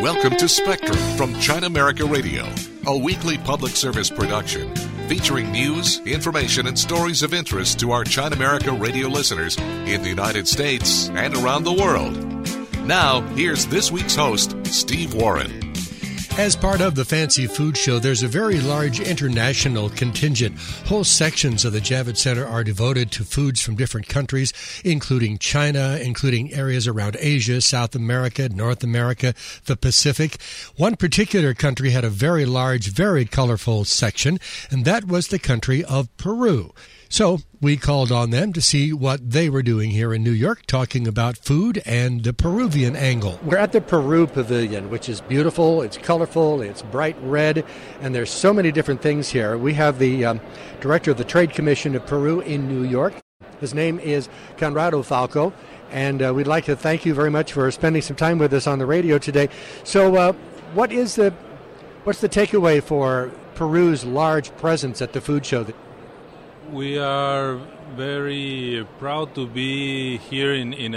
Welcome to Spectrum from China America Radio, a weekly public service production featuring news, information, and stories of interest to our China America Radio listeners in the United States and around the world. Now, here's this week's host, Steve Warren. As part of the Fancy Food Show, there's a very large international contingent. Whole sections of the Javits Center are devoted to foods from different countries, including China, including areas around Asia, South America, North America, the Pacific. One particular country had a very large, very colorful section, and that was the country of Peru. So we called on them to see what they were doing here in New York, talking about food and the Peruvian angle. We're at the Peru Pavilion, which is beautiful, it's colorful, it's bright red, and there's so many different things here. We have the director of the Trade Commission of Peru in New York. His name is Conrado Falco, and we'd like to thank you very much for spending some time with us on the radio today. So what's the takeaway for Peru's large presence at the food show? We are very proud to be here in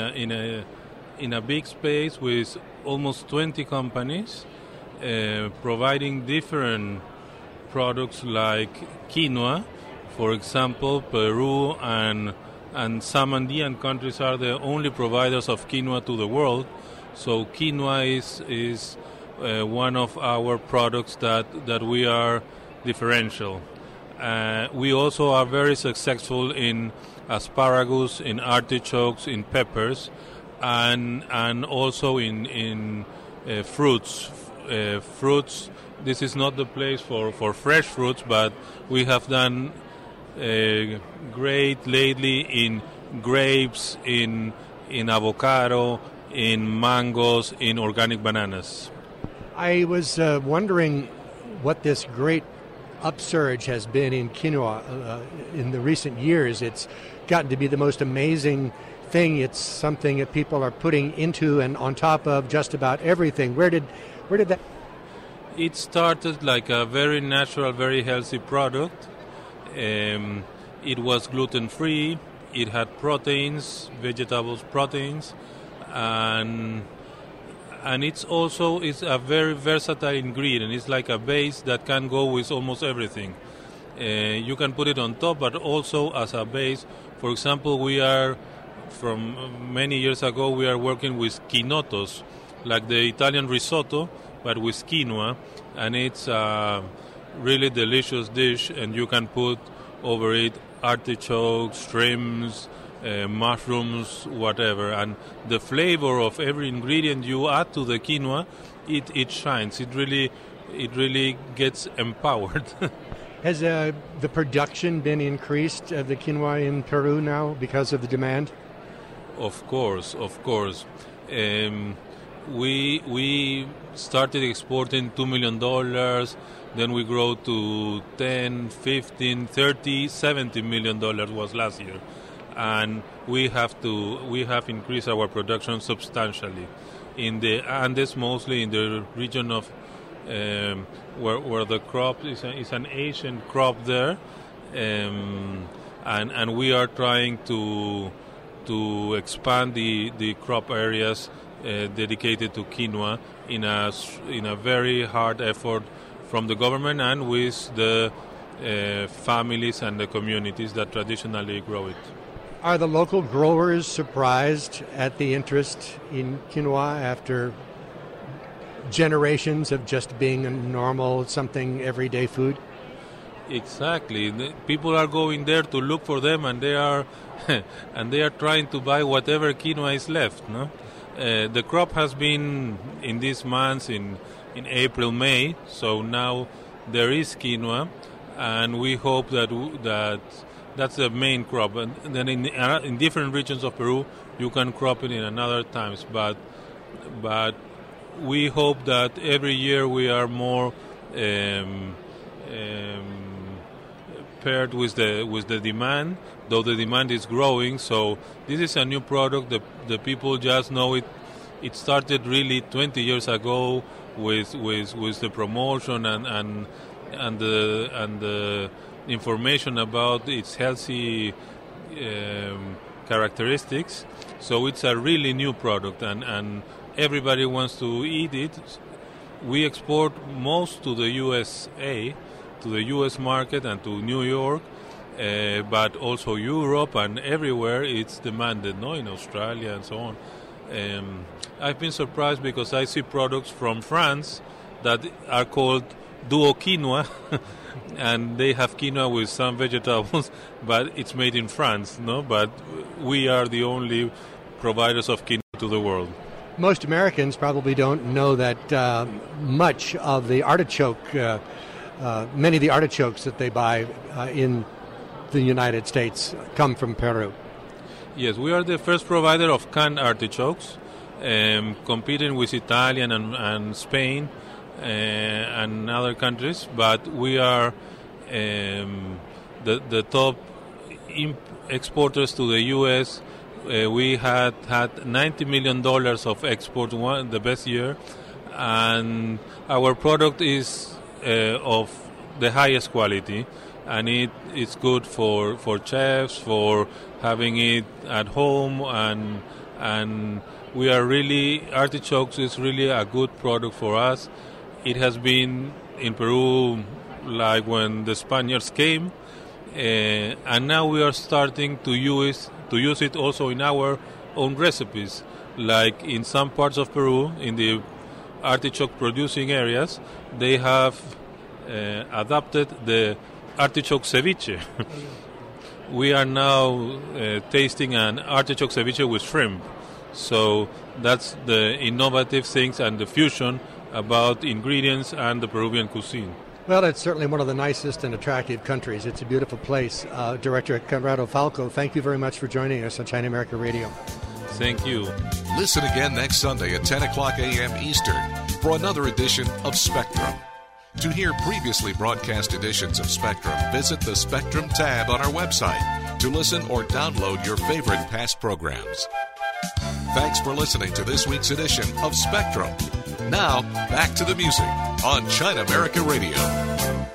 a big space with almost 20 companies providing different products like quinoa. For example, Peru and some Andean countries are the only providers of quinoa to the world. So quinoa is one of our products that we are differential. We also are very successful in asparagus, in artichokes, in peppers, and also in fruits. Fruits. This is not the place for fresh fruits, but we have done great lately in grapes, in avocado, in mangoes, in organic bananas. I was wondering what this great upsurge has been in quinoa in the recent years. It's gotten to be the most amazing thing. It's something that people are putting into and on top of just about everything. Where did that? It started like a very natural, very healthy product. It was gluten-free. It had proteins, vegetables, proteins, and it's a very versatile ingredient. It's like a base that can go with almost everything. You can put it on top, but also as a base. For example, from many years ago, we are working with quinotos, like the Italian risotto, but with quinoa, and it's a really delicious dish, and you can put over it artichokes, shrimps, mushrooms, whatever, and the flavor of every ingredient you add to the quinoa, it shines. It really gets empowered. Has the production been increased of the quinoa in Peru now because of the demand? Of course. We started exporting $2 million, then we grew to 10, 15, 30, $70 million was last year. And we have increased our production substantially in the Andes, mostly in the region of where the crop is an Asian crop there, and we are trying to expand the crop areas dedicated to quinoa in a very hard effort from the government and with the families and the communities that traditionally grow it. Are the local growers surprised at the interest in quinoa after generations of just being a normal, something everyday food? Exactly. People are going there to look for them, and they are trying to buy whatever quinoa is left. No, the crop has been in these months in April, May. So now there is quinoa, and we hope that that's the main crop. And then in different regions of Peru, you can crop it in another times. But we hope that every year we are more paired with the demand, though the demand is growing. So this is a new product. The people just know it. It started really 20 years ago with the promotion and the information about its healthy characteristics. So it's a really new product, and everybody wants to eat it. we export most to the USA, to the US market and to New York, but also Europe and everywhere it's demanded, no, in Australia and so on. I've been surprised because I see products from France that are called duo quinoa, and they have quinoa with some vegetables, but it's made in France, no? But we are the only providers of quinoa to the world. Most Americans probably don't know that much of the artichoke, many of the artichokes that they buy in the United States come from Peru. Yes, we are the first provider of canned artichokes, competing with Italian and Spain and other countries, but we are the top exporters to the U.S. We had $90 million of export the best year, and our product is of the highest quality, and it's good for chefs, for having it at home, and we are really, artichokes is really a good product for us. It has been in Peru like when the Spaniards came, and now we are starting to use it also in our own recipes. Like in some parts of Peru, in the artichoke producing areas, they have adopted the artichoke ceviche. We are now tasting an artichoke ceviche with shrimp. So that's the innovative things and the fusion about ingredients and the Peruvian cuisine. Well, it's certainly one of the nicest and attractive countries. It's a beautiful place. Director Conrado Falco, thank you very much for joining us on China America Radio. Thank you. Listen again next Sunday at 10 o'clock a.m. Eastern for another edition of Spectrum. To hear previously broadcast editions of Spectrum, visit the Spectrum tab on our website to listen or download your favorite past programs. Thanks for listening to this week's edition of Spectrum. Now, back to the music on China America Radio.